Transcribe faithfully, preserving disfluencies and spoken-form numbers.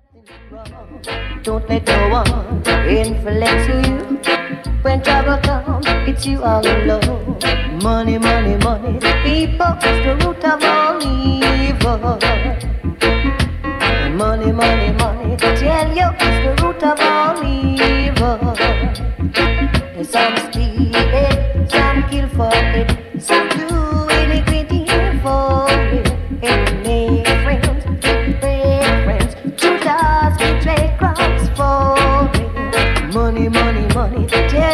Don't let no one influence you. When trouble comes, it's you all alone. Money, money, money. People is the root of all evil. Money, money, money. Tell you it's the root of all evil. Some steal it, some kill for it, some do anything for it. And make friends, make friends. Two does betray crowds for it. Money, money, money. Tell